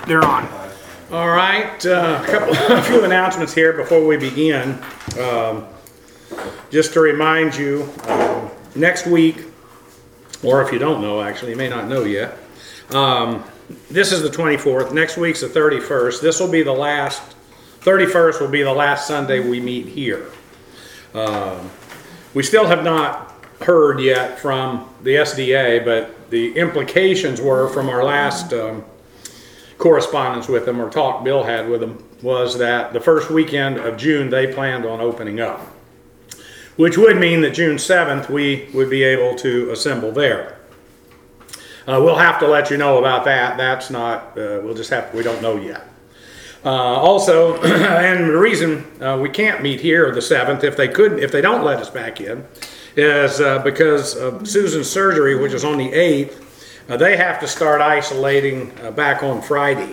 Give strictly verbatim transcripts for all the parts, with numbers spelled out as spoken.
They're on. All right, uh, a couple, a few announcements here before we begin. Um, just to remind you, uh, next week, or if you don't know, actually, you may not know yet. Um, this is the twenty-fourth. Next week's the thirty-first. This will be the last. thirty-first will be the last Sunday we meet here. Um, we still have not heard yet from the S D A, but the implications were from our last um, correspondence with them, or talk Bill had with them, was that the first weekend of June they planned on opening up, which would mean that June seventh we would be able to assemble there. Uh, we'll have to let you know about that. That's not, uh, we'll just have, we don't know yet. Uh, also, and the reason uh, we can't meet here the seventh, if they couldn't, if they don't let us back in, is uh, because of Susan's surgery, which is on the eighth. Uh, they have to start isolating uh, back on Friday.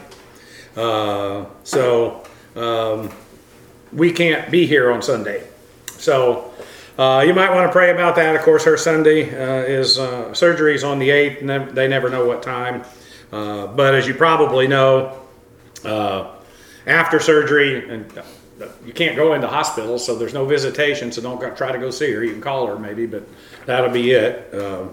Uh, so um, we can't be here on Sunday. So uh, you might want to pray about that. Of course, her Sunday uh, is uh, surgery is on the eighth, and they never know what time. Uh, but as you probably know, uh, after surgery, and you can't go into hospital, so there's no visitation, so don't go, try to go see her. You can call her maybe, but that'll be it. Uh,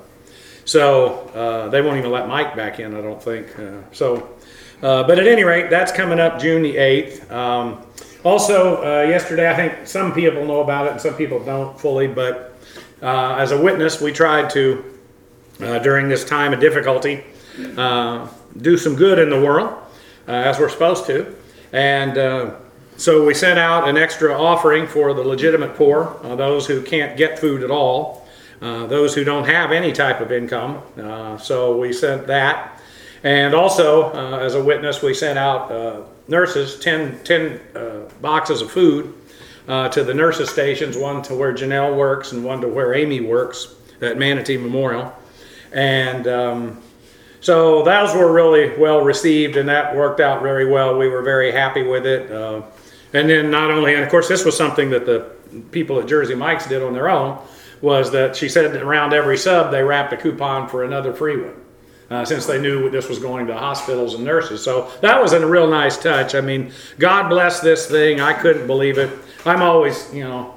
So uh, they won't even let Mike back in, I don't think. Uh, so, uh, but at any rate, that's coming up June the eighth. Um, also, uh, yesterday, I think some people know about it and some people don't fully, but uh, as a witness, we tried to, uh, during this time of difficulty, uh, do some good in the world, uh, as we're supposed to. And uh, so we sent out an extra offering for the legitimate poor, uh, those who can't get food at all. Uh, those who don't have any type of income. Uh, so we sent that. And also, uh, as a witness, we sent out uh, nurses, ten, ten uh, boxes of food uh, to the nurses' stations, one to where Janelle works and one to where Amy works at Manatee Memorial. And um, so those were really well received, and that worked out very well. We were very happy with it. Uh, and then not only, and of course this was something that the people at Jersey Mike's did on their own, was that she said that around every sub they wrapped a coupon for another free one, uh, since they knew this was going to hospitals and nurses. So that was a real nice touch. I mean, God bless this thing. I couldn't believe it. I'm always, you know,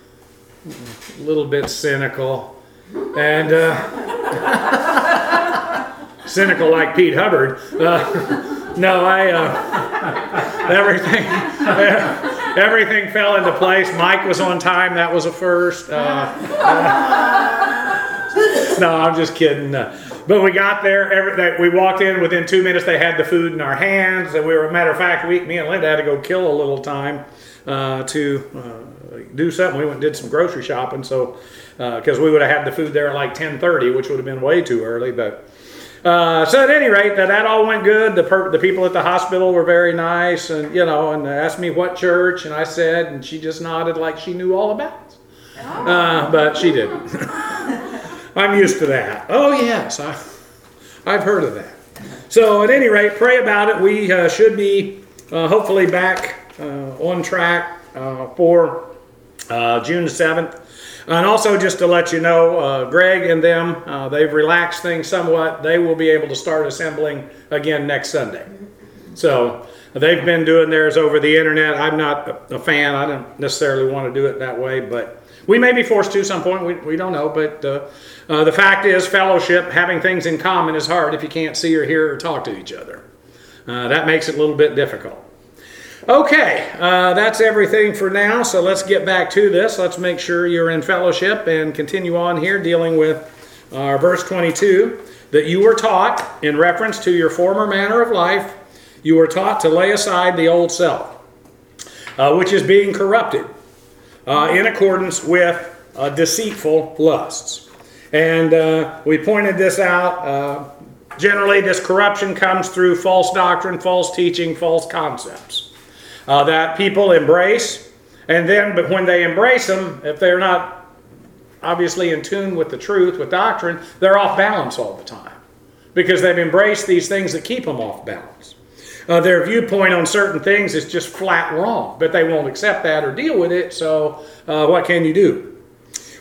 a little bit cynical, and uh, cynical like Pete Hubbard. Uh, no, I uh, everything. Uh, Everything fell into place. Mike was on time. That was a first. Uh, uh, no, I'm just kidding. Uh, but we got there. Every, they, we walked in. Within two minutes, they had the food in our hands. And we were, a matter of fact, we, me and Linda had to go kill a little time uh, to uh, do something. We went and did some grocery shopping. So, because uh, we would have had the food there at like ten thirty, which would have been way too early. But Uh, so at any rate, that, that all went good. The per, the people at the hospital were very nice, and you know, and they asked me what church, and I said, and she just nodded like she knew all about it. Uh, but she didn't. I'm used to that. Oh yes, I, I've heard of that. So at any rate, pray about it. We uh, should be uh, hopefully back uh, on track uh, for uh, June seventh. And also, just to let you know, uh, Greg and them, uh, they've relaxed things somewhat. They will be able to start assembling again next Sunday. So they've been doing theirs over the internet. I'm not a fan. I don't necessarily want to do it that way, but we may be forced to some point. We, we don't know. But uh, uh, the fact is, fellowship, having things in common is hard if you can't see or hear or talk to each other. Uh, that makes it a little bit difficult. Okay, uh, that's everything for now, so let's get back to this. Let's make sure you're in fellowship and continue on here dealing with uh, verse twenty-two, that you were taught, in reference to your former manner of life, you were taught to lay aside the old self, uh, which is being corrupted uh, in accordance with uh, deceitful lusts. And uh, we pointed this out. Uh, generally, this corruption comes through false doctrine, false teaching, false concepts. Uh, that people embrace, and then, but when they embrace them, if they're not obviously in tune with the truth, with doctrine, they're off balance all the time, because they've embraced these things that keep them off balance. Uh, their viewpoint on certain things is just flat wrong, but they won't accept that or deal with it, so uh, what can you do?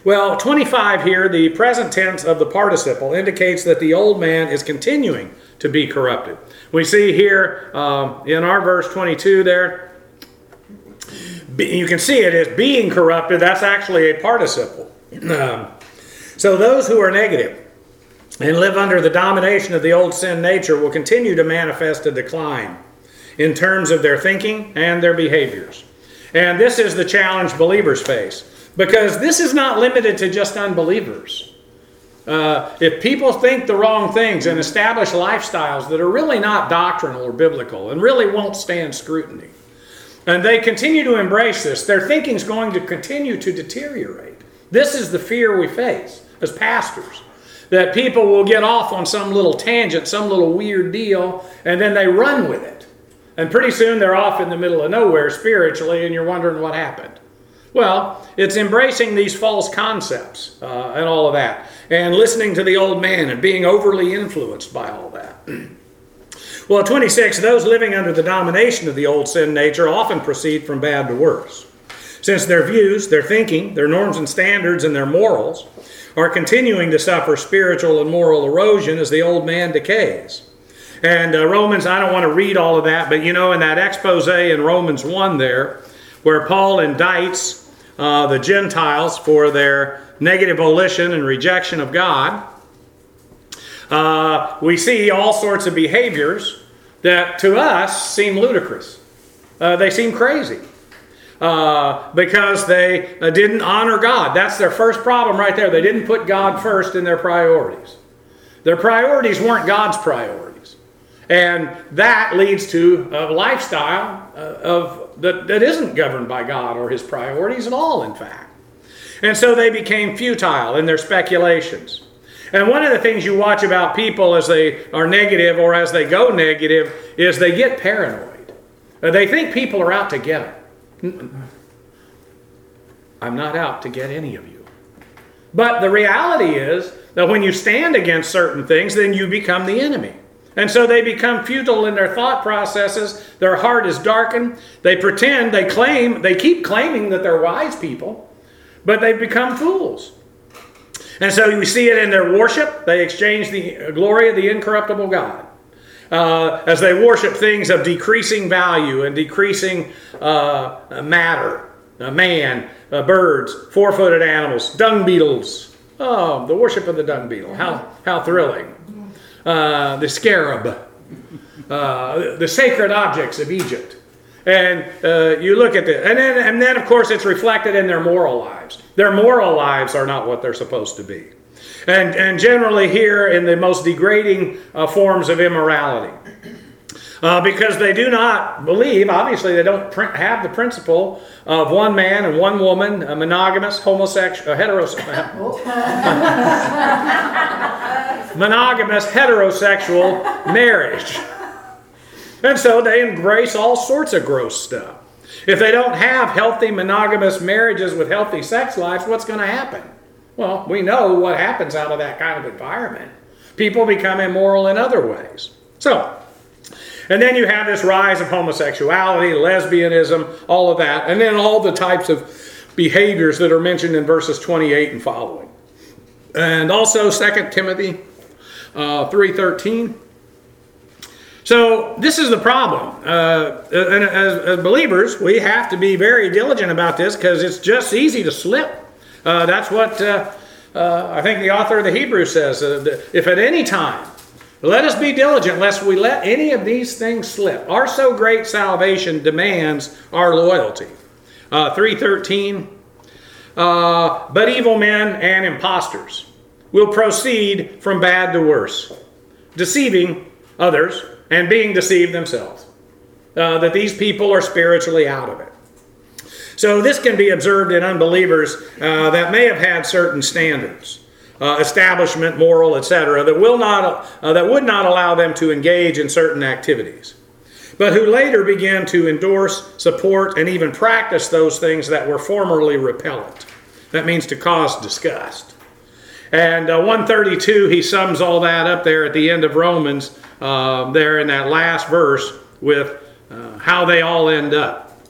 Well, twenty-five here, the present tense of the participle, indicates that the old man is continuing to be corrupted. We see here um, in our verse twenty-two there, you can see it as being corrupted. That's actually a participle. Um, so those who are negative and live under the domination of the old sin nature will continue to manifest a decline in terms of their thinking and their behaviors. And this is the challenge believers face, because this is not limited to just unbelievers. Uh, if people think the wrong things and establish lifestyles that are really not doctrinal or biblical and really won't stand scrutiny, and they continue to embrace this, their thinking is going to continue to deteriorate. This is the fear we face as pastors, that people will get off on some little tangent, some little weird deal, and then they run with it. And pretty soon they're off in the middle of nowhere spiritually, and you're wondering what happened. Well, it's embracing these false concepts uh, and all of that, and listening to the old man and being overly influenced by all that. Well, twenty-six, those living under the domination of the old sin nature often proceed from bad to worse, since their views, their thinking, their norms and standards, and their morals are continuing to suffer spiritual and moral erosion as the old man decays. And uh, Romans, I don't want to read all of that, but you know, in that expose in Romans one there, where Paul indicts uh, the Gentiles for their negative volition and rejection of God, uh, we see all sorts of behaviors that to us seem ludicrous. Uh, they seem crazy. Uh, because they uh, didn't honor God. That's their first problem right there. They didn't put God first in their priorities. Their priorities weren't God's priorities. And that leads to a lifestyle uh, of that, that isn't governed by God or His priorities at all, in fact. And so they became futile in their speculations. And one of the things you watch about people as they are negative or as they go negative is they get paranoid. Uh, they think people are out to get them. I'm not out to get any of you. But the reality is that when you stand against certain things, then you become the enemy. And so they become futile in their thought processes. Their heart is darkened. They pretend, they claim, they keep claiming that they're wise people, but they become fools. And so we see it in their worship. They exchange the glory of the incorruptible God. Uh, as they worship things of decreasing value and decreasing uh, matter, uh, man, uh, birds, four-footed animals, dung beetles. Oh, the worship of the dung beetle. How, how thrilling. Uh, the scarab. Uh, the sacred objects of Egypt. And uh, you look at this. And then, and then, of course, it's reflected in their moral lives. Their moral lives are not what they're supposed to be. And, and generally here in the most degrading uh, forms of immorality. Uh, because they do not believe, obviously they don't pr- have the principle of one man and one woman, a monogamous, homosexual, uh, heterosexual, monogamous, heterosexual marriage. And so they embrace all sorts of gross stuff. If they don't have healthy monogamous marriages with healthy sex lives, what's going to happen? Well, we know what happens out of that kind of environment. People become immoral in other ways. So, and then you have this rise of homosexuality, lesbianism, all of that, and then all the types of behaviors that are mentioned in verses twenty-eight and following. And also Second Timothy uh, three thirteen. So this is the problem. Uh, and as, as believers, we have to be very diligent about this because it's just easy to slip. Uh, that's what uh, uh, I think the author of the Hebrews says. Uh, if at any time, let us be diligent lest we let any of these things slip. Our so great salvation demands our loyalty. Uh, three thirteen, uh, but evil men and impostors will proceed from bad to worse, deceiving others and being deceived themselves. Uh, that these people are spiritually out of it. So this can be observed in unbelievers uh, that may have had certain standards, uh, establishment, moral, et cetera, that will not uh, that would not allow them to engage in certain activities, but who later began to endorse, support, and even practice those things that were formerly repellent. That means to cause disgust. And uh, one thirty-two, he sums all that up there at the end of Romans, uh, there in that last verse with uh, how they all end up.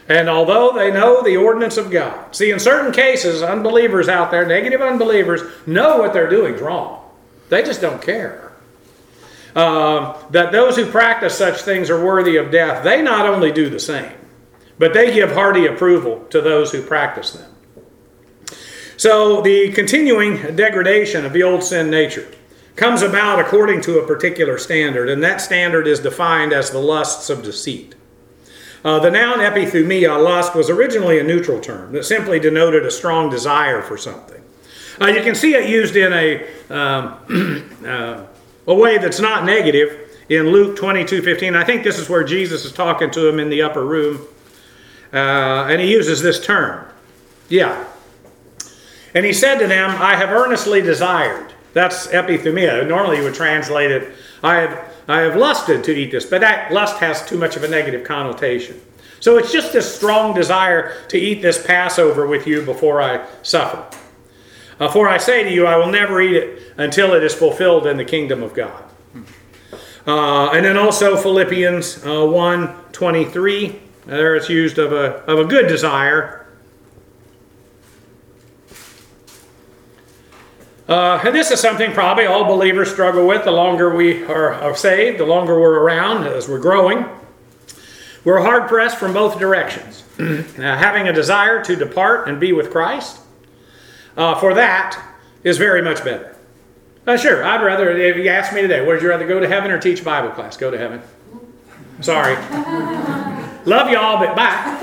And although they know the ordinance of God. See, in certain cases, unbelievers out there, negative unbelievers, know what they're doing is wrong. They just don't care. Uh, that those who practice such things are worthy of death. They not only do the same, but they give hearty approval to those who practice them. So the continuing degradation of the old sin nature comes about according to a particular standard, and that standard is defined as the lusts of deceit. Uh, the noun epithumia, lust, was originally a neutral term that simply denoted a strong desire for something. Uh, you can see it used in a, um, uh, a way that's not negative in Luke twenty-two fifteen. I think this is where Jesus is talking to him in the upper room, uh, and he uses this term. Yeah. And he said to them, I have earnestly desired. That's epithumia. Normally you would translate it, I have I have lusted to eat this, but that lust has too much of a negative connotation. So it's just this strong desire to eat this Passover with you before I suffer. Uh, for I say to you, I will never eat it until it is fulfilled in the kingdom of God. Uh, and then also Philippians uh, one twenty-three. There it's used of a, of a good desire. Uh, and this is something probably all believers struggle with the longer we are, are saved, the longer we're around, as we're growing. We're hard-pressed from both directions. uh, having a desire to depart and be with Christ, uh, for that is very much better. Uh, sure, I'd rather, if you ask me today, would you rather go to heaven or teach Bible class? Go to heaven. Sorry. Love y'all, but bye.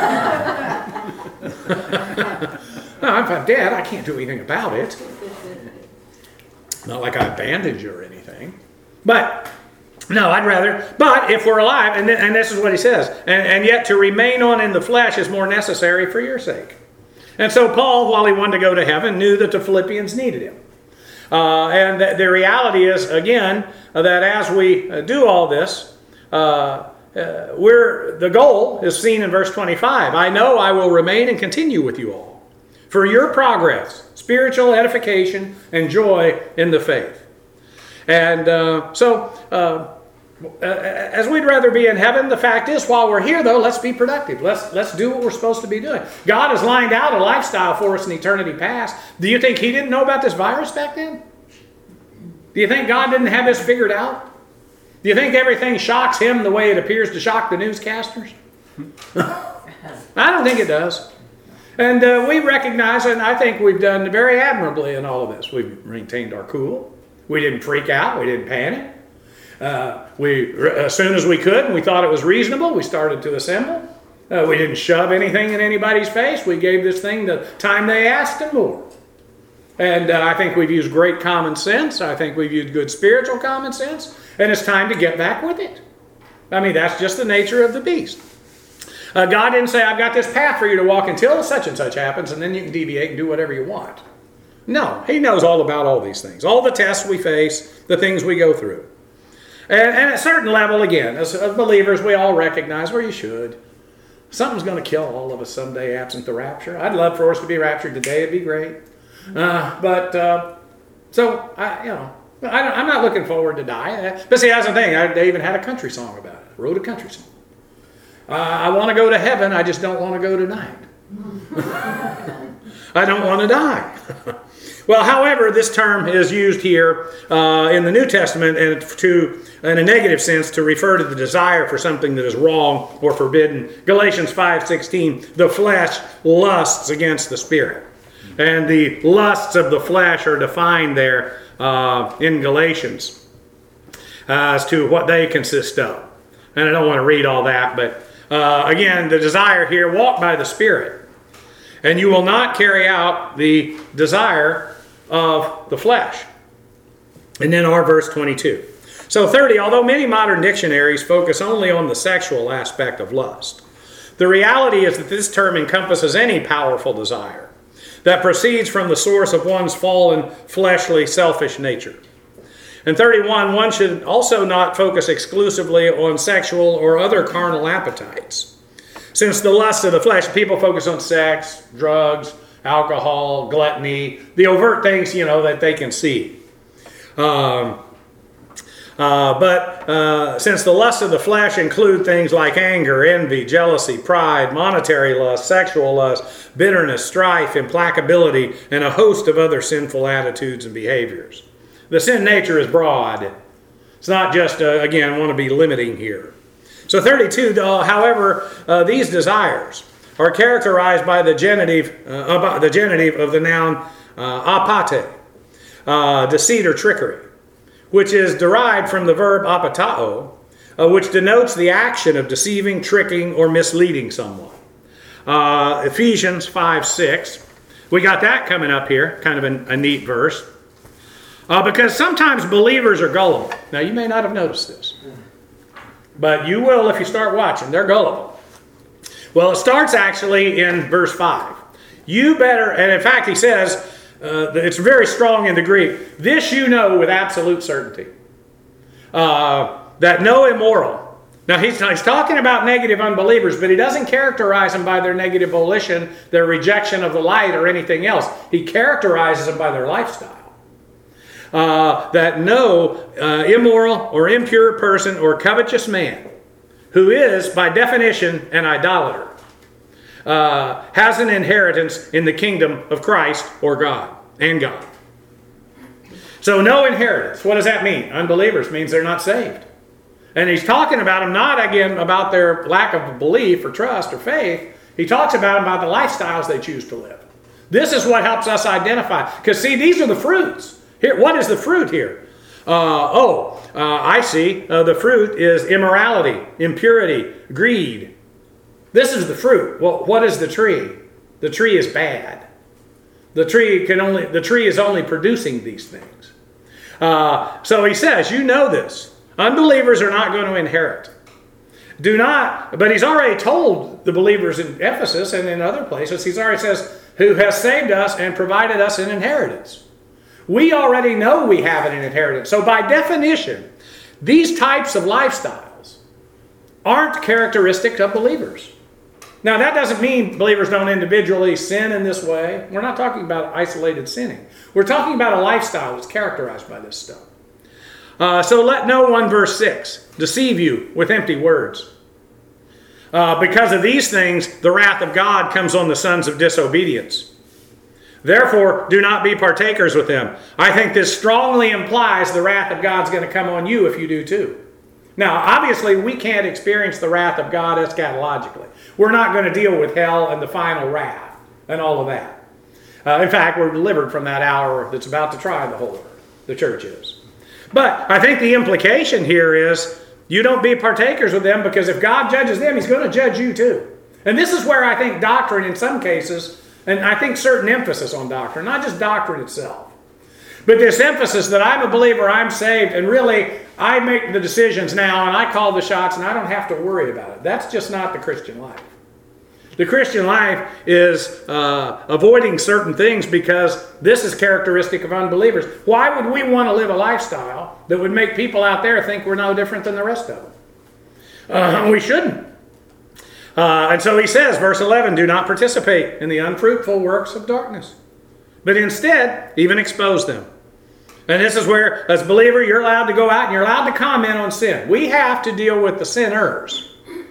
No, if I'm dead, I can't do anything about it. Not like I abandoned you or anything. But, no, I'd rather. But if we're alive, and, th- and this is what he says, and, and yet to remain on in the flesh is more necessary for your sake. And so Paul, while he wanted to go to heaven, knew that the Philippians needed him. Uh, and th- the reality is, again, uh, that as we uh, do all this, uh, uh, we're, the goal is seen in verse twenty-five. I know I will remain and continue with you all for your progress, spiritual edification, and joy in the faith. And uh, so, uh, as we'd rather be in heaven, the fact is, while we're here, though, let's be productive. Let's let's do what we're supposed to be doing. God has lined out a lifestyle for us in eternity past. Do you think he didn't know about this virus back then? Do you think God didn't have this figured out? Do you think everything shocks him the way it appears to shock the newscasters? I don't think it does. And uh, we recognize, and I think we've done very admirably in all of this. We've maintained our cool. We didn't freak out. We didn't panic. Uh, we, as soon as we could, and we thought it was reasonable, we started to assemble. Uh, we didn't shove anything in anybody's face. We gave this thing the time they asked and more. And uh, I think we've used great common sense. I think we've used good spiritual common sense. And it's time to get back with it. I mean, that's just the nature of the beast. Uh, God didn't say, I've got this path for you to walk until such and such happens, and then you can deviate and do whatever you want. No, he knows all about all these things. All the tests we face, the things we go through. And, and at a certain level, again, as, as believers, we all recognize, well, you should. Something's going to kill all of us someday absent the rapture. I'd love for us to be raptured today. It'd be great. Uh, but, uh, so, I, you know, I, I'm not looking forward to die. But see, that's the thing. I, they even had a country song about it. I wrote a country song. Uh, I want to go to heaven. I just don't want to go tonight. I don't want to die. Well, however, this term is used here uh, in the New Testament and to, in a negative sense, to refer to the desire for something that is wrong or forbidden. Galatians five sixteen, the flesh lusts against the spirit. And the lusts of the flesh are defined there uh, in Galatians uh, as to what they consist of. And I don't want to read all that, but uh, again, the desire here, walk by the Spirit. And you will not carry out the desire of the flesh. And then our verse twenty-two. So thirty, although many modern dictionaries focus only on the sexual aspect of lust, the reality is that this term encompasses any powerful desire that proceeds from the source of one's fallen, fleshly, selfish nature. And thirty-one, one should also not focus exclusively on sexual or other carnal appetites. Since the lust of the flesh, people focus on sex, drugs, alcohol, gluttony, the overt things, you know, that they can see. Um, Uh, but uh, since the lusts of the flesh include things like anger, envy, jealousy, pride, monetary lust, sexual lust, bitterness, strife, implacability, and a host of other sinful attitudes and behaviors. The sin nature is broad. It's not just, uh, again, I want to be limiting here. So thirty-two, uh, however, uh, these desires are characterized by the genitive, uh, the genitive of the noun uh, apate, uh, deceit or trickery, which is derived from the verb apatao, uh, which denotes the action of deceiving, tricking, or misleading someone. Uh, Ephesians five six. We got that coming up here, kind of a, a neat verse. Uh, because sometimes believers are gullible. Now, you may not have noticed this, but you will if you start watching. They're gullible. Well, it starts actually in verse five. You better, and in fact, he says, uh, it's very strong in the Greek, this you know with absolute certainty, uh, that no immoral. Now, he's, he's talking about negative unbelievers, but he doesn't characterize them by their negative volition, their rejection of the light, or anything else. He characterizes them by their lifestyle. Uh, that no uh, immoral or impure person or covetous man, who is, by definition, an idolater, uh, has an inheritance in the kingdom of Christ or God and God. So no inheritance. What does that mean? Unbelievers means they're not saved. And he's talking about them not, again, about their lack of belief or trust or faith. He talks about them about the lifestyles they choose to live. This is what helps us identify. Because, see, these are the fruits. Here, what is the fruit here? Uh, oh, uh, I see. Uh, the fruit is immorality, impurity, greed. This is the fruit. Well, what is the tree? The tree is bad. The tree can only. The tree is only producing these things. Uh, so he says, you know this. Unbelievers are not going to inherit. Do not. But he's already told the believers in Ephesus and in other places. He's already says, who has saved us and provided us an inheritance. We already know we have an inheritance. So by definition, these types of lifestyles aren't characteristic of believers. Now, that doesn't mean believers don't individually sin in this way. We're not talking about isolated sinning. We're talking about a lifestyle that's characterized by this stuff. Uh, so let no one, verse six, deceive you with empty words. Uh, because of these things, the wrath of God comes on the sons of disobedience. Therefore, do not be partakers with them. I think this strongly implies the wrath of God's going to come on you if you do too. Now, obviously, we can't experience the wrath of God eschatologically. We're not going to deal with hell and the final wrath and all of that. Uh, in fact, we're delivered from that hour that's about to try the whole earth. The church is. But I think the implication here is you don't be partakers with them, because if God judges them, he's going to judge you too. And this is where I think doctrine in some cases, and I think certain emphasis on doctrine, not just doctrine itself, but this emphasis that I'm a believer, I'm saved, and really I make the decisions now and I call the shots and I don't have to worry about it. That's just not the Christian life. The Christian life is uh, avoiding certain things because this is characteristic of unbelievers. Why would we want to live a lifestyle that would make people out there think we're no different than the rest of them? Uh, we shouldn't. Uh, and so he says, verse eleven, do not participate in the unfruitful works of darkness, but instead even expose them. And this is where, as a believer, you're allowed to go out and you're allowed to comment on sin. We have to deal with the sinners.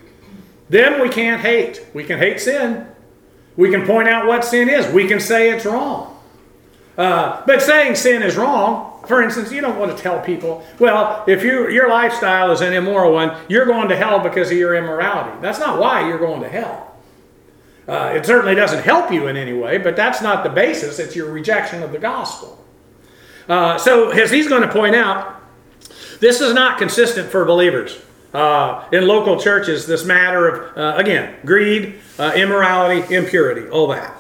Them we can't hate. We can hate sin. We can point out what sin is. We can say it's wrong. Uh, but saying sin is wrong, for instance, you don't want to tell people, well, if you, your lifestyle is an immoral one, you're going to hell because of your immorality. That's not why you're going to hell. Uh, it certainly doesn't help you in any way, but that's not the basis. It's your rejection of the gospel. Uh, so as he's going to point out, this is not consistent for believers. Uh, in local churches, this matter of, uh, again, greed, uh, immorality, impurity, all that.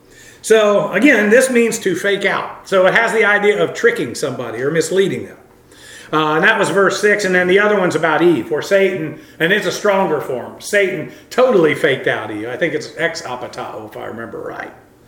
So, again, this means to fake out. So it has the idea of tricking somebody or misleading them. Uh, and that was verse six. And then the other one's about Eve, where Satan, and it's a stronger form, Satan totally faked out Eve. I think it's ex apatao, if I remember right.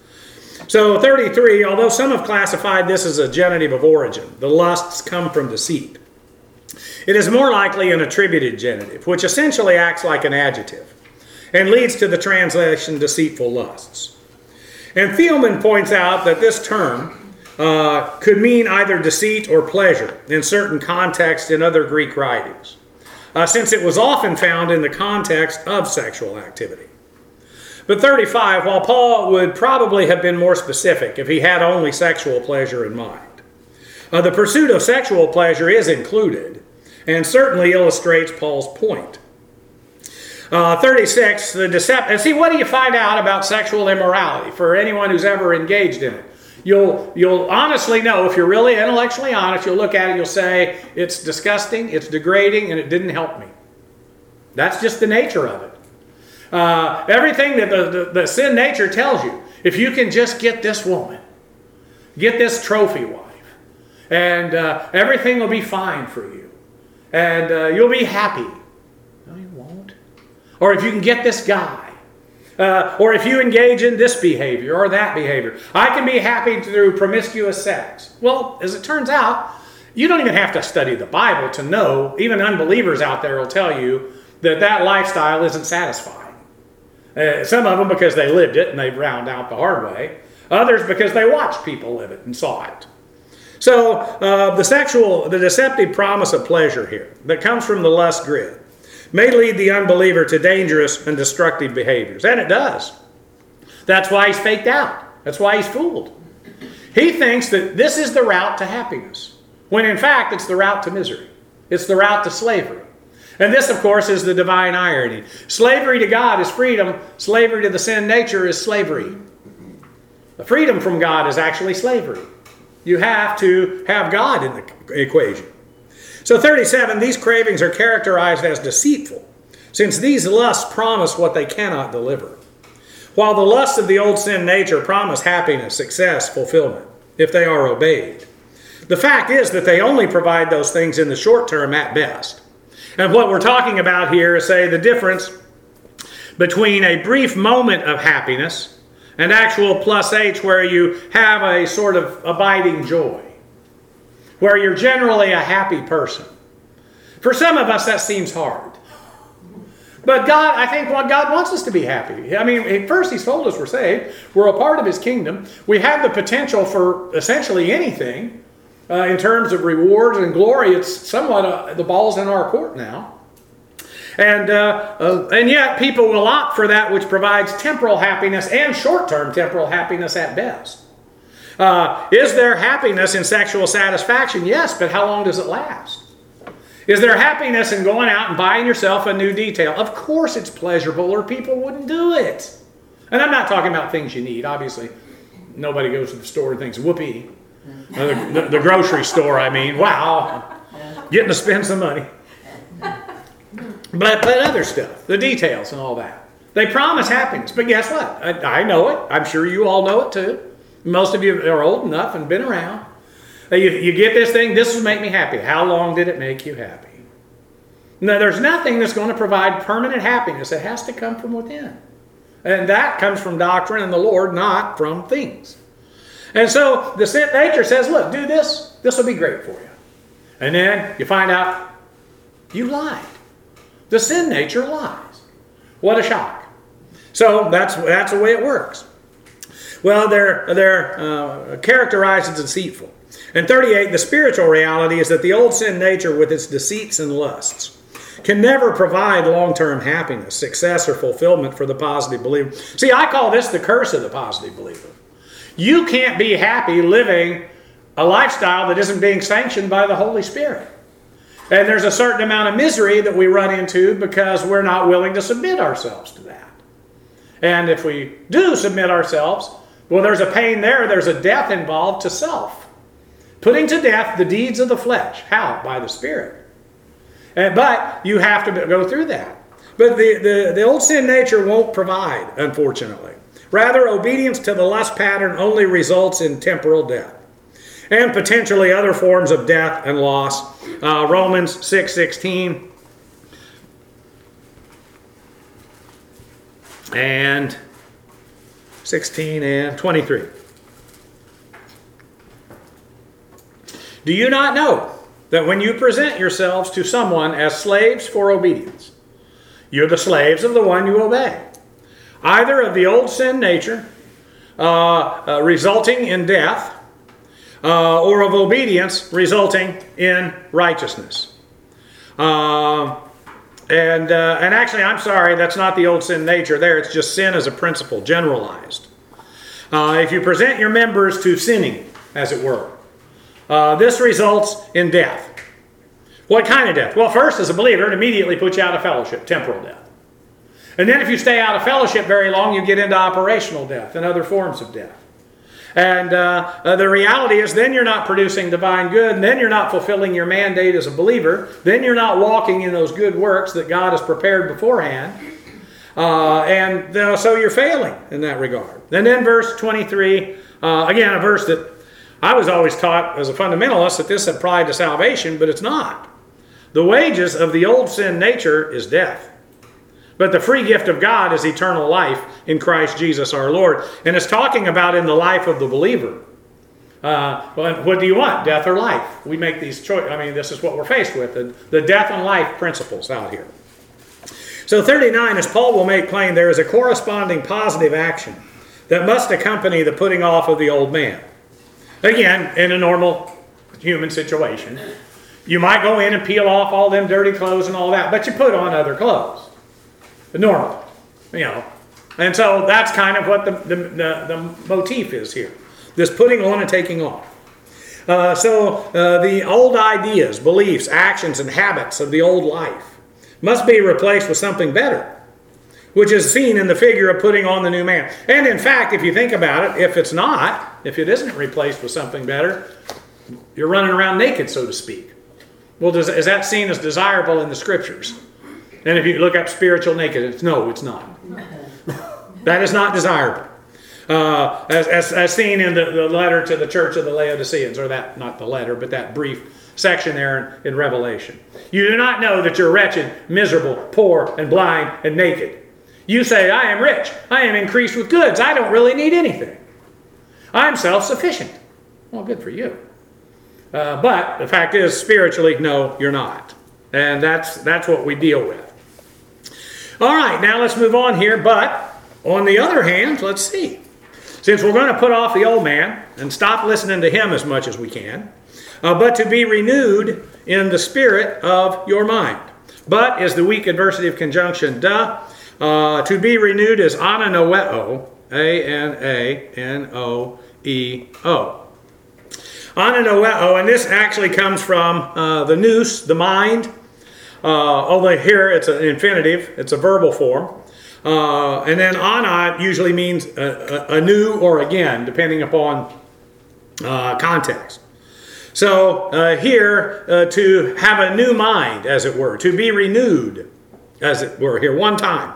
So thirty-three, although some have classified this as a genitive of origin, the lusts come from deceit. It is more likely an attributed genitive, which essentially acts like an adjective and leads to the translation deceitful lusts. And Thielman points out that this term uh, could mean either deceit or pleasure in certain contexts in other Greek writings, uh, since it was often found in the context of sexual activity. But thirty-five, while Paul would probably have been more specific if he had only sexual pleasure in mind, uh, the pursuit of sexual pleasure is included and certainly illustrates Paul's point. Uh, thirty-six, the deception. And see, what do you find out about sexual immorality for anyone who's ever engaged in it? You'll, you'll honestly know, if you're really intellectually honest, you'll look at it, you'll say, it's disgusting, it's degrading, and it didn't help me. That's just the nature of it. Uh, everything that the, the, the sin nature tells you, if you can just get this woman, get this trophy wife, and uh, everything will be fine for you, and uh, you'll be happy. No, you won't. Or if you can get this guy, uh, or if you engage in this behavior or that behavior, I can be happy through promiscuous sex. Well, as it turns out, you don't even have to study the Bible to know, even unbelievers out there will tell you that that lifestyle isn't satisfying. Uh, some of them because they lived it and they found out the hard way. Others because they watched people live it and saw it. So uh, the sexual, the deceptive promise of pleasure here that comes from the lust grid may lead the unbeliever to dangerous and destructive behaviors. And it does. That's why he's faked out. That's why he's fooled. He thinks that this is the route to happiness, when in fact it's the route to misery. It's the route to slavery. And this, of course, is the divine irony. Slavery to God is freedom. Slavery to the sin nature is slavery. The freedom from God is actually slavery. You have to have God in the equation. So thirty-seven, these cravings are characterized as deceitful, since these lusts promise what they cannot deliver. While the lusts of the old sin nature promise happiness, success, fulfillment, if they are obeyed, the fact is that they only provide those things in the short term at best. And what we're talking about here is, say, the difference between a brief moment of happiness and actual plus H, where you have a sort of abiding joy, where you're generally a happy person. For some of us, that seems hard. But God, I think well, God wants us to be happy. I mean, first He's told us we're saved. We're a part of His kingdom. We have the potential for essentially anything uh, in terms of rewards and glory. It's somewhat uh, the ball's in our court now. And, uh, uh, and yet people will opt for that which provides temporal happiness and short-term temporal happiness at best. Uh, is there happiness in sexual satisfaction? Yes, but how long does it last? Is there happiness in going out and buying yourself a new detail? Of course it's pleasurable, or people wouldn't do it. And I'm not talking about things you need. Obviously, nobody goes to the store and thinks, whoopee. Uh, the, the, the grocery store, I mean, wow, getting to spend some money. But, but other stuff, the details and all that. They promise happiness, but guess what? I, I know it. I'm sure you all know it too. Most of you are old enough and been around. You, you get this thing, this will make me happy. How long did it make you happy? Now, there's nothing that's going to provide permanent happiness. It has to come from within. And that comes from doctrine and the Lord, not from things. And so the sin nature says, look, do this. This will be great for you. And then you find out you lied. The sin nature lies. What a shock. So that's, that's the way it works. Well, they're, they're uh, characterized as deceitful. And thirty-eight, the spiritual reality is that the old sin nature with its deceits and lusts can never provide long-term happiness, success, or fulfillment for the positive believer. See, I call this the curse of the positive believer. You can't be happy living a lifestyle that isn't being sanctioned by the Holy Spirit. And there's a certain amount of misery that we run into because we're not willing to submit ourselves to that. And if we do submit ourselves, well, there's a pain there. There's a death involved to self. Putting to death the deeds of the flesh. How? By the Spirit. And, but you have to go through that. But the, the, the old sin nature won't provide, unfortunately. Rather, obedience to the lust pattern only results in temporal death. And potentially other forms of death and loss. Uh, Romans six sixteen. And sixteen and twenty-three. Do you not know that when you present yourselves to someone as slaves for obedience, you're the slaves of the one you obey, either of the old sin nature, uh, uh, resulting in death, uh, or of obedience resulting in righteousness. Uh, and, uh, and actually, I'm sorry, that's not the old sin nature there. It's just sin as a principle, generalized. Uh, if you present your members to sinning, as it were, uh, this results in death. What kind of death? Well, first, as a believer, it immediately puts you out of fellowship, temporal death. And then if you stay out of fellowship very long, you get into operational death and other forms of death. And uh, uh, the reality is then you're not producing divine good, and then you're not fulfilling your mandate as a believer. Then you're not walking in those good works that God has prepared beforehand. Uh, and uh, so you're failing in that regard. And then verse twenty-three, uh, again, a verse that I was always taught as a fundamentalist that this applied to salvation, but it's not. The wages of the old sin nature is death. But the free gift of God is eternal life in Christ Jesus our Lord. And it's talking about in the life of the believer. Uh, well, what do you want, death or life? We make these choices. I mean, this is what we're faced with, the, the death and life principles out here. So thirty-nine, as Paul will make plain, there is a corresponding positive action that must accompany the putting off of the old man. Again, in a normal human situation, you might go in and peel off all them dirty clothes and all that, but you put on other clothes. Normal, you know. And so that's kind of what the, the, the, the motif is here. This putting on and taking off. Uh, so uh, the old ideas, beliefs, actions, and habits of the old life must be replaced with something better, which is seen in the figure of putting on the new man. And in fact, if you think about it, if it's not, if it isn't replaced with something better, you're running around naked, so to speak. Well, does, is that seen as desirable in the Scriptures? And if you look up spiritual nakedness, no, it's not. That is not desirable. Uh, as, as, as seen in the, the letter to the church of the Laodiceans, or that, not the letter, but that brief section there in, in Revelation. You do not know that you're wretched, miserable, poor, and blind, and naked. You say, I am rich. I am increased with goods. I don't really need anything. I'm self-sufficient. Well, good for you. Uh, but the fact is, spiritually, no, you're not. And that's, that's what we deal with. All right, now let's move on here. But on the other hand, let's see. Since we're going to put off the old man and stop listening to him as much as we can, uh, but to be renewed in the spirit of your mind. But is the weak adversative conjunction duh. Uh, to be renewed is ananoeo, A N A N O E O. Ananoeo, and this actually comes from uh, the nous, the mind. Uh, only here it's an infinitive, it's a verbal form. Uh, and then ana usually means a, a, a new or again, depending upon uh, context. So uh, here, uh, to have a new mind, as it were, to be renewed, as it were, here one time.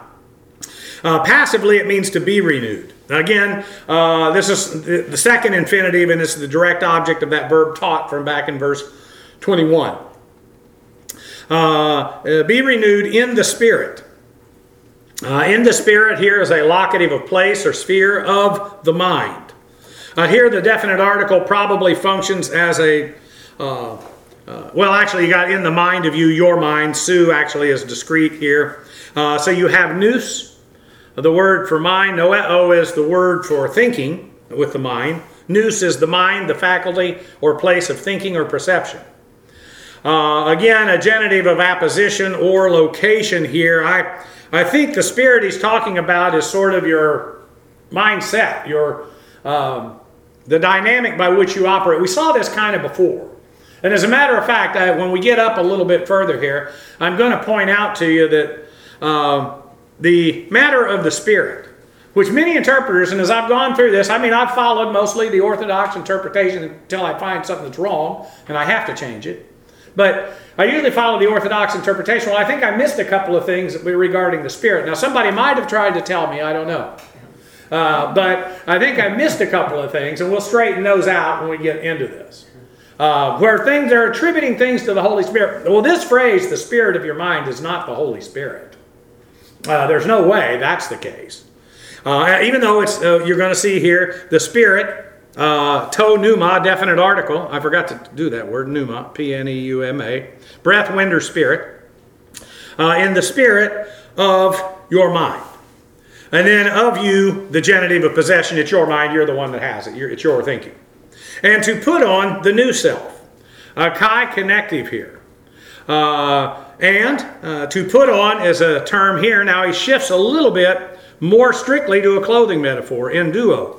Uh, passively, it means to be renewed. Again, uh, this is the, the second infinitive, and it's the direct object of that verb taught from back in verse twenty-one. Uh, uh, be renewed in the Spirit. Uh, in the Spirit here is a locative of place or sphere of the mind. Uh, here the definite article probably functions as a, uh, uh, well actually you got in the mind of you, your mind. Su actually is discrete here. Uh, so you have nous, the word for mind. Noeo is the word for thinking with the mind. Nous is the mind, the faculty or place of thinking or perception. Uh, again, a genitive of apposition or location here. I, I think the spirit he's talking about is sort of your mindset, your um, the dynamic by which you operate. We saw this kind of before. And as a matter of fact, I, when we get up a little bit further here, I'm going to point out to you that uh, the matter of the spirit, which many interpreters, and as I've gone through this, I mean, I've followed mostly the Orthodox interpretation until I find something that's wrong, and I have to change it. But I usually follow the Orthodox interpretation. Well, I think I missed a couple of things regarding the Spirit. Now, somebody might have tried to tell me. I don't know. Uh, but I think I missed a couple of things, and we'll straighten those out when we get into this. Uh, where things are attributing things to the Holy Spirit. Well, this phrase, the spirit of your mind, is not the Holy Spirit. Uh, there's no way that's the case. Uh, even though it's, uh, you're going to see here, the Spirit, Uh, to pneuma, definite article. I forgot to do that word, pneuma, P N E U M A. Breath, wind, or spirit. Uh, in the spirit of your mind. And then of you, the genitive of possession. It's your mind. You're the one that has it. You're, it's your thinking. And to put on the new self. Uh, Kai connective here. Uh, and uh, to put on is a term here. Now he shifts a little bit more strictly to a clothing metaphor, enduo.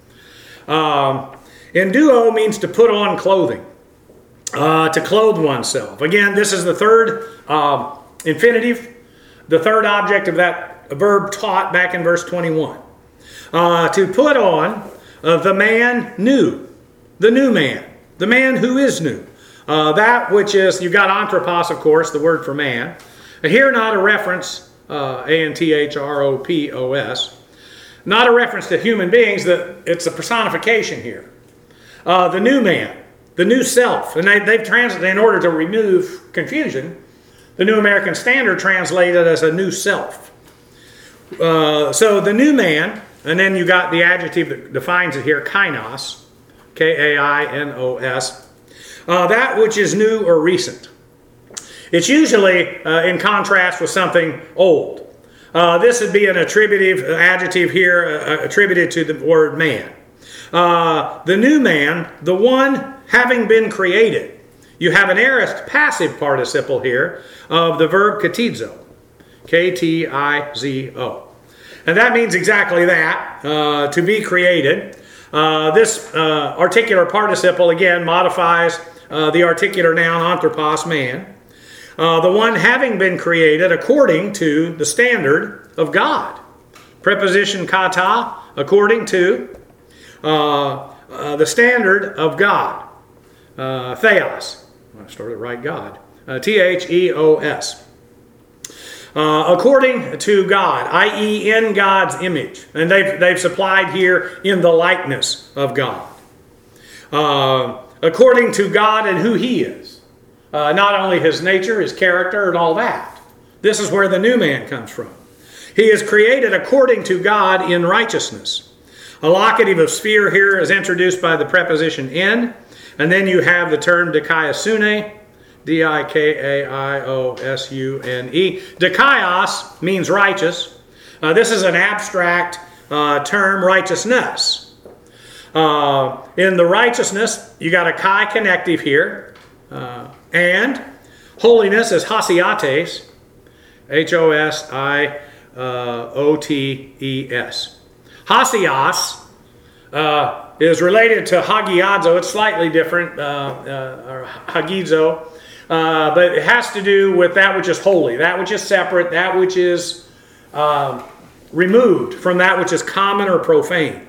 Um, enduo means to put on clothing, uh, to clothe oneself. Again, this is the third uh, infinitive, the third object of that verb taught back in verse twenty-one. Uh, to put on uh, the man new, the new man, the man who is new. Uh, that which is, you've got anthropos, of course, the word for man. Here not a reference, uh, A N T H R O P O S, not a reference to human beings, that it's a personification here. Uh, the new man, the new self. And they, they've translated, in order to remove confusion, the New American Standard translated as a new self. Uh, so the new man, and then you got the adjective that defines it here, kainos, K A I N O S. Uh, that which is new or recent. It's usually uh, in contrast with something old. Uh, this would be an attributive adjective here uh, attributed to the word man. Uh, the new man, the one having been created. You have an aorist passive participle here of the verb katizo, K T I Z O. And that means exactly that, uh, to be created. Uh, this uh, articular participle, again, modifies uh, the articular noun anthropos, man. Uh, the one having been created according to the standard of God. Preposition kata, according to uh, uh, the standard of God. Uh, theos. I started right, God. Uh, T H E O S. Uh, according to God, that is in God's image. And they've, they've supplied here in the likeness of God. Uh, according to God and who He is. Uh, not only His nature, His character, and all that. This is where the new man comes from. He is created according to God in righteousness. A locative of sphere here is introduced by the preposition in. And then you have the term dikaiosune, D I K A I O S U N E. Dikaios means righteous. Uh, this is an abstract uh, term, righteousness. Uh, in the righteousness, you got a kai connective here. Uh, and holiness is hosiates, H O S I O T E S. Hosios uh, is related to hagiadzo. It's slightly different, uh, uh, or hagizo. Uh, but it has to do with that which is holy, that which is separate, that which is uh, removed from that which is common or profane.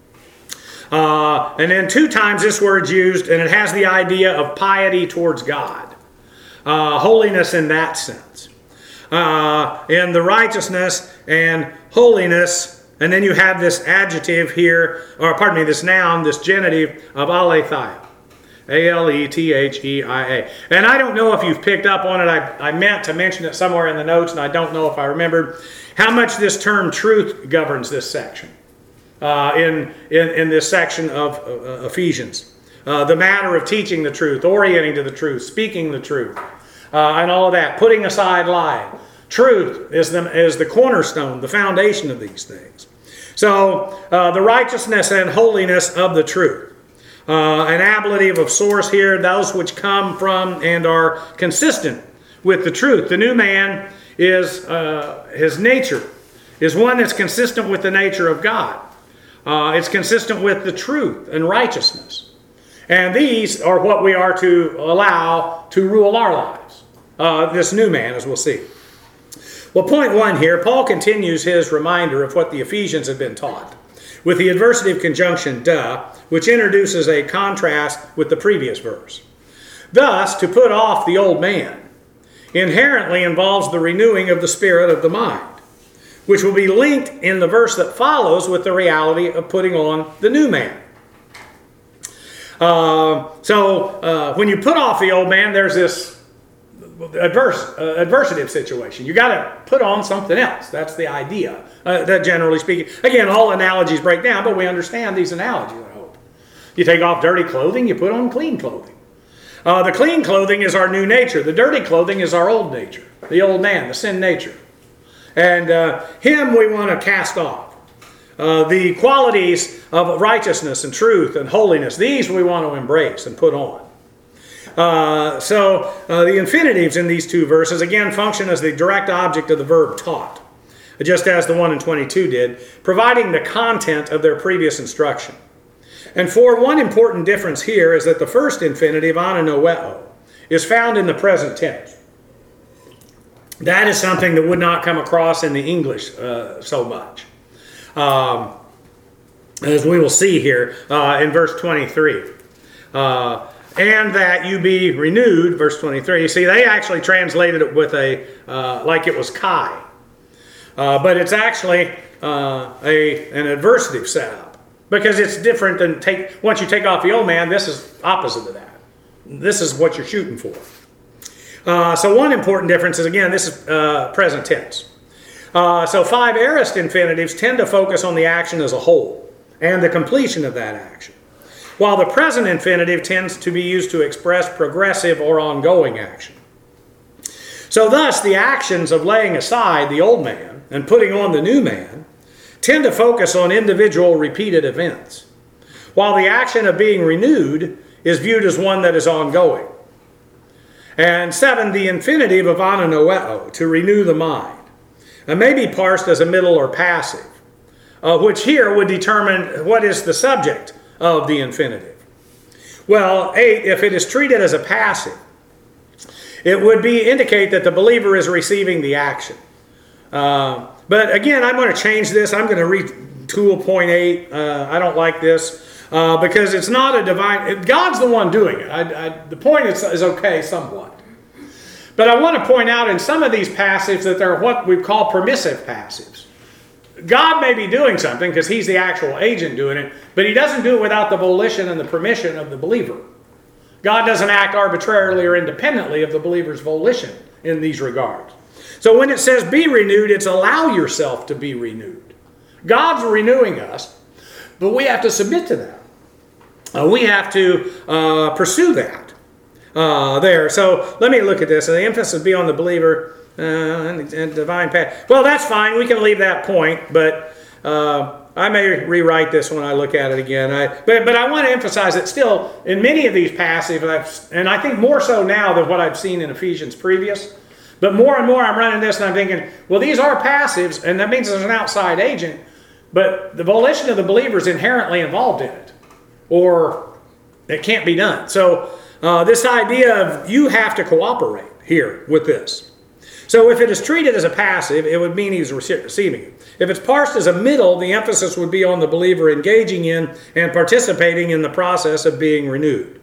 Uh, and then two times this word's used, and it has the idea of piety towards God. Uh, holiness in that sense. Uh, in the righteousness and holiness, and then you have this adjective here, or pardon me, this noun, this genitive of aletheia. A L E T H E I A. And I don't know if you've picked up on it. I, I meant to mention it somewhere in the notes, and I don't know if I remembered how much this term truth governs this section. Uh, in, in, in this section of uh, Ephesians. Uh, the matter of teaching the truth, orienting to the truth, speaking the truth, uh, and all of that, putting aside lying. Truth is the, is the cornerstone, the foundation of these things. So, uh, the righteousness and holiness of the truth. Uh, an ablative of source here, those which come from and are consistent with the truth. The new man is, uh, his nature is one that's consistent with the nature of God. Uh, it's consistent with the truth and righteousness. And these are what we are to allow to rule our lives. Uh, this new man, as we'll see. Well, point one here, Paul continues his reminder of what the Ephesians had been taught, with the adversative conjunction da, which introduces a contrast with the previous verse. Thus, to put off the old man inherently involves the renewing of the spirit of the mind, which will be linked in the verse that follows with the reality of putting on the new man. Uh, so, uh, when you put off the old man, there's this adverse, uh, adversative situation. You got to put on something else. That's the idea, uh, that generally speaking. Again, all analogies break down, but we understand these analogies, I hope. You take off dirty clothing, you put on clean clothing. Uh, the clean clothing is our new nature. The dirty clothing is our old nature, the old man, the sin nature. And uh, him we want to cast off. Uh, the qualities of righteousness and truth and holiness, these we want to embrace and put on. Uh, so uh, the infinitives in these two verses again function as the direct object of the verb taught, just as the one in twenty-two did, providing the content of their previous instruction. And for one important difference here is that the first infinitive, ananoeo, is found in the present tense. That is something that would not come across in the English uh, so much. Um, as we will see here uh, in verse twenty-three. Uh, and that you be renewed, verse twenty-three. You see, they actually translated it with a, uh, like it was kai. Uh, but it's actually uh, a, an adversative setup. Because it's different than, take once you take off the old man, this is opposite of that. This is what you're shooting for. Uh, so one important difference is, again, this is uh, present tense. Uh, so five aorist infinitives tend to focus on the action as a whole and the completion of that action, while the present infinitive tends to be used to express progressive or ongoing action. So thus, the actions of laying aside the old man and putting on the new man tend to focus on individual repeated events, while the action of being renewed is viewed as one that is ongoing. And seven, the infinitive of ananoeo, to renew the mind, and may be parsed as a middle or passive, uh, which here would determine what is the subject of the infinitive. Well, eight, if it is treated as a passive, it would be indicate that the believer is receiving the action. Uh, but again, I'm going to change this. I'm going to retool point eight. Uh, I don't like this uh, because it's not a divine. God's the one doing it. I, I, the point is, is okay somewhat. But I want to point out in some of these passives that they're what we call permissive passives. God may be doing something because he's the actual agent doing it, but he doesn't do it without the volition and the permission of the believer. God doesn't act arbitrarily or independently of the believer's volition in these regards. So when it says be renewed, it's allow yourself to be renewed. God's renewing us, but we have to submit to that. Uh, we have to uh, pursue that uh, there. So let me look at this. And the emphasis be on the believer uh, and, and divine path. Well, that's fine. We can leave that point, but uh, I may rewrite this when I look at it again. I, but, but I want to emphasize that still, in many of these passages, and I think more so now than what I've seen in Ephesians previous, but more and more I'm running this and I'm thinking, well, these are passives, and that means there's an outside agent, but the volition of the believer is inherently involved in it, or it can't be done. So uh, this idea of you have to cooperate here with this. So if it is treated as a passive, it would mean he's receiving it. If it's parsed as a middle, the emphasis would be on the believer engaging in and participating in the process of being renewed.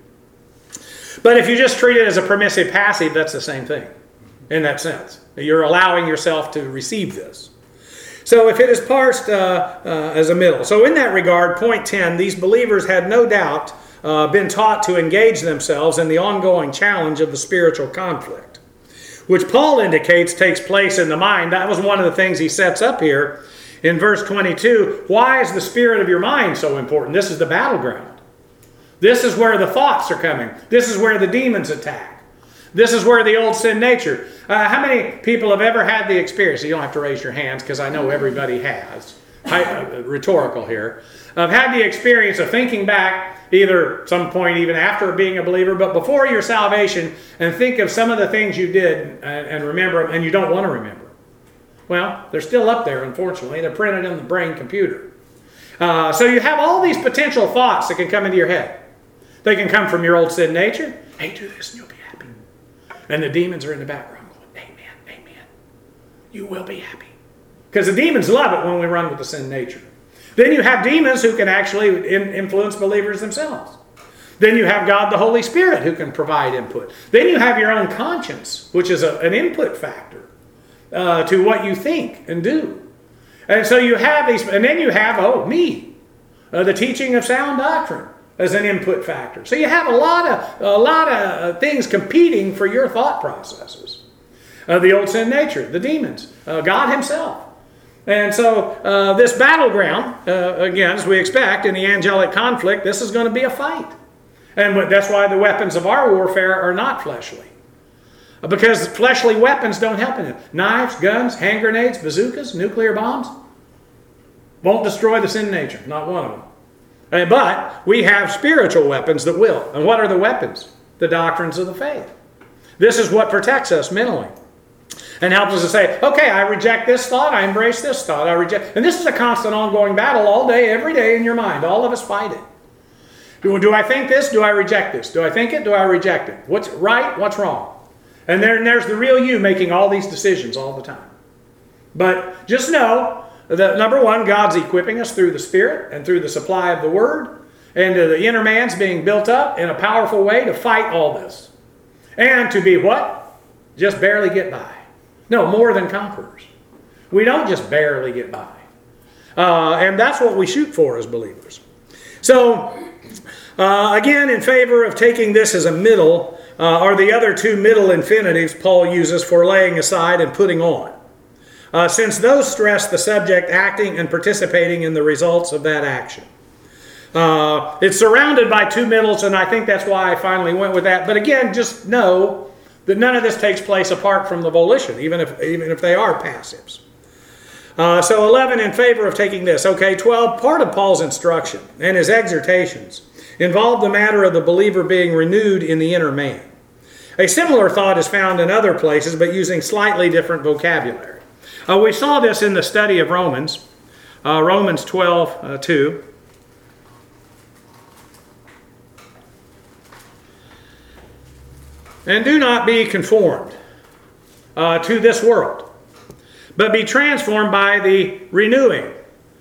But if you just treat it as a permissive passive, that's the same thing in that sense. You're allowing yourself to receive this. So if it is parsed uh, uh, as a middle. So in that regard, point ten, these believers had no doubt uh, been taught to engage themselves in the ongoing challenge of the spiritual conflict, which Paul indicates takes place in the mind. That was one of the things he sets up here in verse twenty-two. Why is the spirit of your mind so important? This is the battleground. This is where the thoughts are coming. This is where the demons attack. This is where the old sin nature. Uh, how many people have ever had the experience? You don't have to raise your hands because I know everybody has. I, uh, rhetorical here. I've had the experience of thinking back, either some point even after being a believer, but before your salvation, and think of some of the things you did and, and remember them, and you don't want to remember. Well, they're still up there, unfortunately. They're printed in the brain computer. Uh, so you have all these potential thoughts that can come into your head. They can come from your old sin nature. Hey, do this and you'll be happy. And the demons are in the background going, amen, amen. You will be happy. Because the demons love it when we run with the sin nature. Then you have demons who can actually in, influence believers themselves. Then you have God the Holy Spirit who can provide input. Then you have your own conscience, which is a, an input factor uh, to what you think and do. And so you have these, and then you have, oh, me, uh, the teaching of sound doctrine as an input factor. So you have a lot of, a lot of things competing for your thought processes. Uh, the old sin nature, the demons, uh, God himself. And so uh, this battleground, uh, again, as we expect in the angelic conflict, this is going to be a fight. And that's why the weapons of our warfare are not fleshly. Because fleshly weapons don't help in it. Knives, guns, hand grenades, bazookas, nuclear bombs. Won't destroy the sin nature, not one of them. Uh, But we have spiritual weapons that will. And what are the weapons? The doctrines of the faith. This is what protects us mentally and helps us to say, okay, I reject this thought, I embrace this thought, I reject. And this is a constant ongoing battle all day, every day in your mind. All of us fight it. Do, do I think this? Do I reject this? Do I think it? Do I reject it? What's right? What's wrong? And then there's the real you making all these decisions all the time. But just know that, number one, God's equipping us through the Spirit and through the supply of the Word, and uh, the inner man's being built up in a powerful way to fight all this. And to be what? Just barely get by. No, more than conquerors. We don't just barely get by. Uh, and that's what we shoot for as believers. So, uh, again, in favor of taking this as a middle, uh, are the other two middle infinitives Paul uses for laying aside and putting on. Uh, since those stress the subject acting and participating in the results of that action. Uh, it's surrounded by two middles, and I think that's why I finally went with that. But again, just know that none of this takes place apart from the volition, even if, even if they are passives. Uh, so eleven in favor of taking this. Okay, twelve, part of Paul's instruction and his exhortations involve the matter of the believer being renewed in the inner man. A similar thought is found in other places, but using slightly different vocabulary. Uh, we saw this in the study of Romans, uh, Romans twelve, uh, two. And do not be conformed uh, to this world, but be transformed by the renewing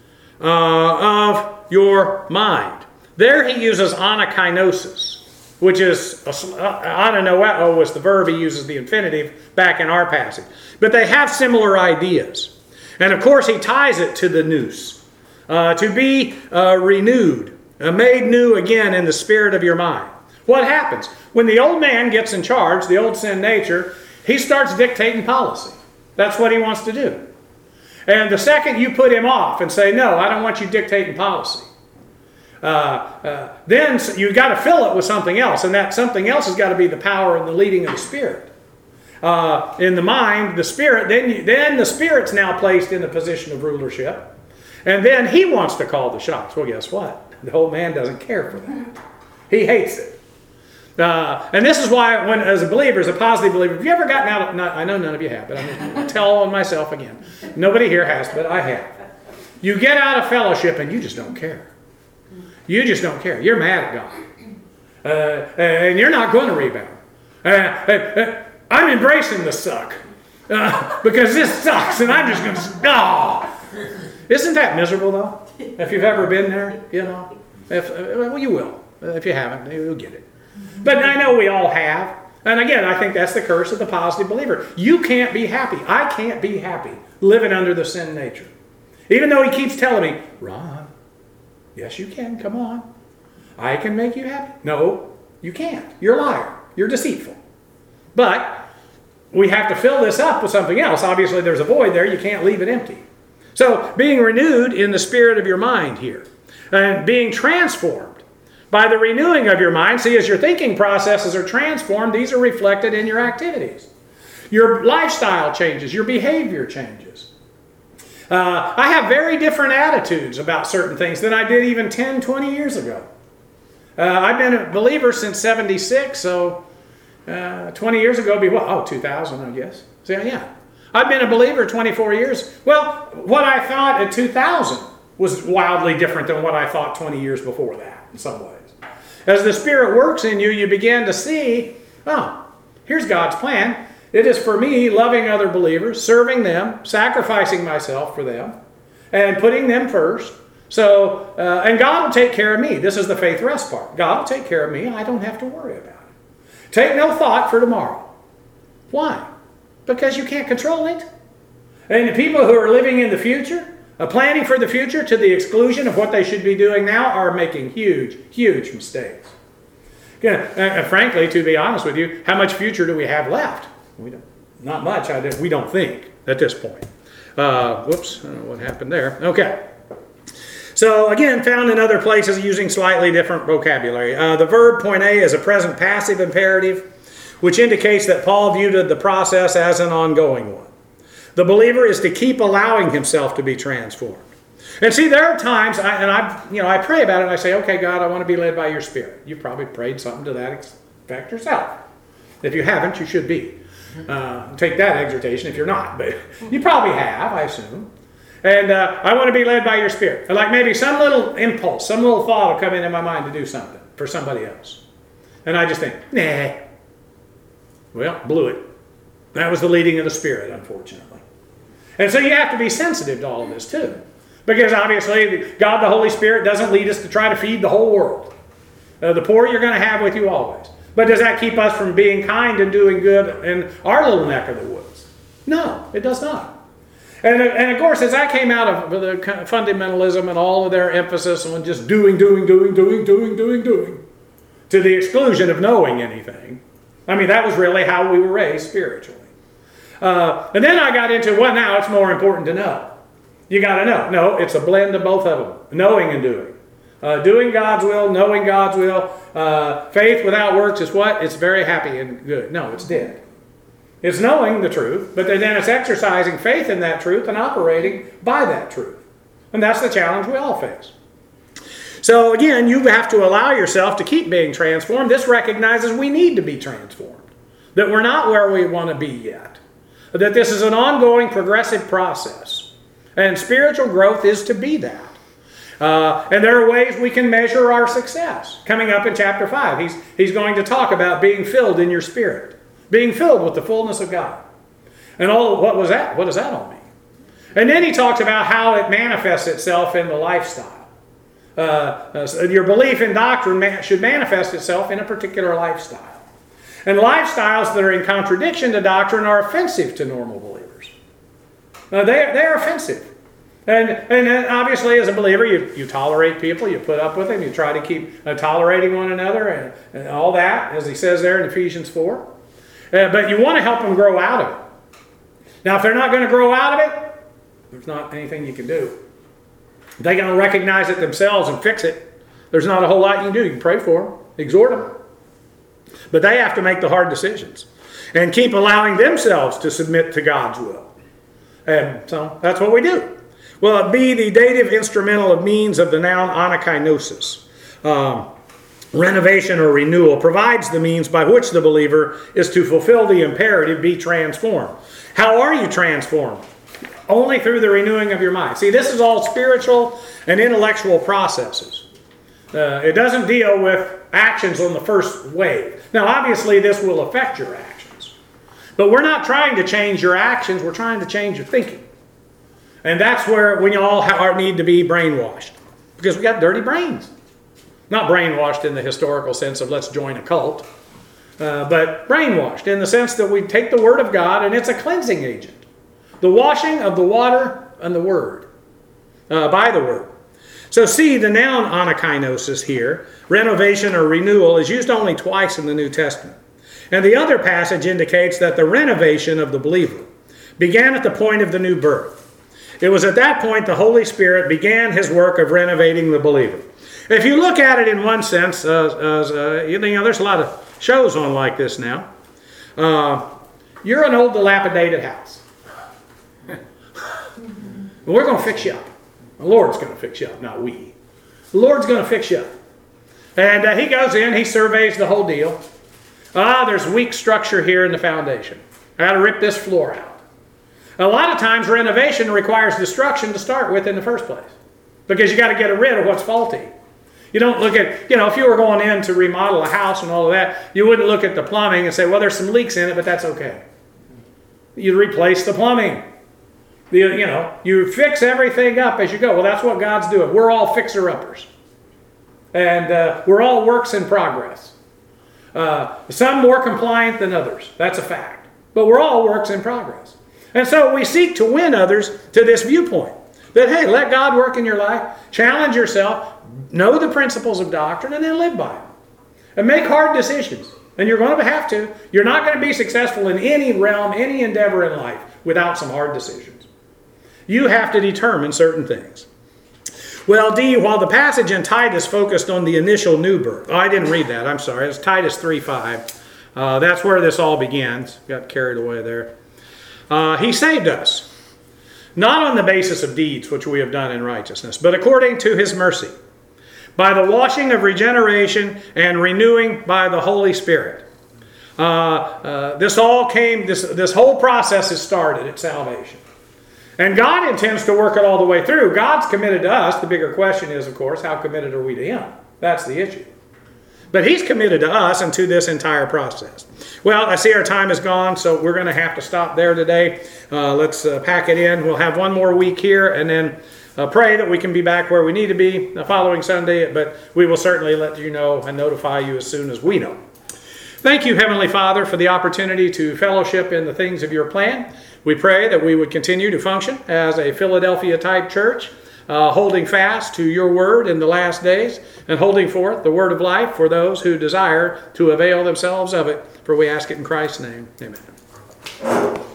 uh, of your mind. There he uses anakinosis, which is, uh, ananoeo was the verb, he uses the infinitive back in our passage. But they have similar ideas. And of course he ties it to the nous, uh, to be uh, renewed, uh, made new again in the spirit of your mind. What happens? When the old man gets in charge, the old sin nature, he starts dictating policy. That's what he wants to do. And the second you put him off and say, no, I don't want you dictating policy, uh, uh, then you've got to fill it with something else. And that something else has got to be the power and the leading of the Spirit. Uh, in the mind, the Spirit, then, you, then the Spirit's now placed in the position of rulership. And then he wants to call the shots. Well, guess what? The old man doesn't care for that. He hates it. Uh, and this is why, when as a believer, as a positive believer, have you ever gotten out of, not, I know none of you have, but I'm going to tell on myself again. Nobody here has, but I have. You get out of fellowship and you just don't care. You just don't care. You're mad at God. Uh, and you're not going to rebound. Uh, uh, I'm embracing the suck. Uh, because this sucks and I'm just going to, oh. Isn't that miserable though? If you've ever been there, you know. If, well, you will. If you haven't, you'll get it. But I know we all have. And again, I think that's the curse of the positive believer. You can't be happy. I can't be happy living under the sin nature. Even though he keeps telling me, Ron, yes you can, come on. I can make you happy. No, you can't. You're a liar. You're deceitful. But we have to fill this up with something else. Obviously there's a void there. You can't leave it empty. So being renewed in the spirit of your mind here. And being transformed by the renewing of your mind. See, as your thinking processes are transformed, these are reflected in your activities. Your lifestyle changes, your behavior changes. Uh, I have very different attitudes about certain things than I did even ten, twenty years ago. Uh, I've been a believer since seventy-six, so uh, twenty years ago, be what? Oh, two thousand, I guess. So yeah, I've been a believer twenty-four years. Well, what I thought at two thousand was wildly different than what I thought twenty years before that, in some ways. As the Spirit works in you, you begin to see, oh, here's God's plan. It is for me loving other believers, serving them, sacrificing myself for them, and putting them first. So, uh, and God will take care of me. This is the faith rest part. God will take care of me. I don't have to worry about it. Take no thought for tomorrow. Why? Because you can't control it. And the people who are living in the future, Uh, planning for the future to the exclusion of what they should be doing now, are making huge, huge mistakes. Yeah, uh, frankly, to be honest with you, how much future do we have left? We don't, not much, I, we don't think, at this point. Uh, whoops, I don't know what happened there. Okay. So, again, found in other places using slightly different vocabulary. Uh, the verb poiné is a present passive imperative, which indicates that Paul viewed the process as an ongoing one. The believer is to keep allowing himself to be transformed. And see, there are times, I, and I, you know, I pray about it, and I say, okay, God, I want to be led by your Spirit. You've probably prayed something to that effect yourself. If you haven't, you should be. Uh, take that exhortation if you're not, but you probably have, I assume. And uh, I want to be led by your Spirit. And like maybe some little impulse, some little thought will come into my mind to do something for somebody else. And I just think, nah. Well, blew it. That was the leading of the Spirit, unfortunately. And so you have to be sensitive to all of this too. Because obviously, God the Holy Spirit doesn't lead us to try to feed the whole world. Uh, the poor you're going to have with you always. But does that keep us from being kind and doing good in our little neck of the woods? No, it does not. And, and of course, as I came out of the fundamentalism and all of their emphasis on just doing, doing, doing, doing, doing, doing, doing, to the exclusion of knowing anything, I mean, that was really how we were raised spiritually. Uh, and then I got into, well, now it's more important to know. You got to know. No, it's a blend of both of them, knowing and doing. Uh, doing God's will, knowing God's will. Uh, faith without works is what? It's very happy and good. No, it's dead. It's knowing the truth, but then it's exercising faith in that truth and operating by that truth. And that's the challenge we all face. So again, you have to allow yourself to keep being transformed. This recognizes we need to be transformed. That we're not where we want to be yet. That this is an ongoing progressive process. And spiritual growth is to be that. Uh, and there are ways we can measure our success. Coming up in chapter five, he's, he's going to talk about being filled in your spirit. Being filled with the fullness of God. And all, what was that? What does that all mean? And then he talks about how it manifests itself in the lifestyle. Uh, uh, your belief in doctrine man, should manifest itself in a particular lifestyle. And lifestyles that are in contradiction to doctrine are offensive to normal believers. Uh, they, they are offensive. And, and obviously as a believer, you, you tolerate people, you put up with them, you try to keep uh, tolerating one another and, and all that, as he says there in Ephesians four. Uh, but you want to help them grow out of it. Now, if they're not going to grow out of it, there's not anything you can do. If they're going to recognize it themselves and fix it, there's not a whole lot you can do. You can pray for them, exhort them. But they have to make the hard decisions and keep allowing themselves to submit to God's will. And so that's what we do. Well, it be the dative instrumental of means of the noun anakainosis. Um, renovation or renewal provides the means by which the believer is to fulfill the imperative, be transformed. How are you transformed? Only through the renewing of your mind. See, this is all spiritual and intellectual processes. Uh, it doesn't deal with actions on the first wave. Now, obviously, this will affect your actions. But we're not trying to change your actions. We're trying to change your thinking. And that's where we all have, need to be brainwashed. Because we got dirty brains. Not brainwashed in the historical sense of let's join a cult. Uh, but brainwashed in the sense that we take the Word of God and it's a cleansing agent. The washing of the water and the Word. Uh, by the Word. So see, the noun anakainosis here, renovation or renewal, is used only twice in the New Testament. And the other passage indicates that the renovation of the believer began at the point of the new birth. It was at that point the Holy Spirit began his work of renovating the believer. If you look at it in one sense, uh, uh, you know, there's a lot of shows on like this now. Uh, you're an old dilapidated house. We're going to fix you up. The Lord's going to fix you up, not we. The Lord's going to fix you up. And uh, he goes in, he surveys the whole deal. Ah, there's weak structure here in the foundation. I got to rip this floor out. A lot of times renovation requires destruction to start with in the first place. Because you got to get rid of what's faulty. You don't look at, you know, if you were going in to remodel a house and all of that, you wouldn't look at the plumbing and say, well, there's some leaks in it, but that's okay. You'd replace the plumbing. You, you know, you fix everything up as you go. Well, that's what God's doing. We're all fixer-uppers. And uh, we're all works in progress. Uh, some more compliant than others. That's a fact. But we're all works in progress. And so we seek to win others to this viewpoint. That, hey, let God work in your life. Challenge yourself. Know the principles of doctrine and then live by them. And make hard decisions. And you're going to have to. You're not going to be successful in any realm, any endeavor in life without some hard decisions. You have to determine certain things. Well, D, while the passage in Titus focused on the initial new birth. Oh, I didn't read that. I'm sorry. It's Titus three five. Uh, that's where this all begins. Got carried away there. Uh, he saved us. not on the basis of deeds which we have done in righteousness, but according to his mercy, by the washing of regeneration and renewing by the Holy Spirit. Uh, uh, this all came, this, this whole process is started at salvation. And God intends to work it all the way through. God's committed to us. The bigger question is, of course, how committed are we to him? That's the issue. But he's committed to us and to this entire process. Well, I see our time is gone, so we're going to have to stop there today. Uh, let's uh, pack it in. We'll have one more week here, and then uh, pray that we can be back where we need to be the following Sunday. But we will certainly let you know and notify you as soon as we know. Thank you, Heavenly Father, for the opportunity to fellowship in the things of your plan. We pray that we would continue to function as a Philadelphia-type church, uh, holding fast to your word in the last days and holding forth the word of life for those who desire to avail themselves of it. For we ask it in Christ's name. Amen.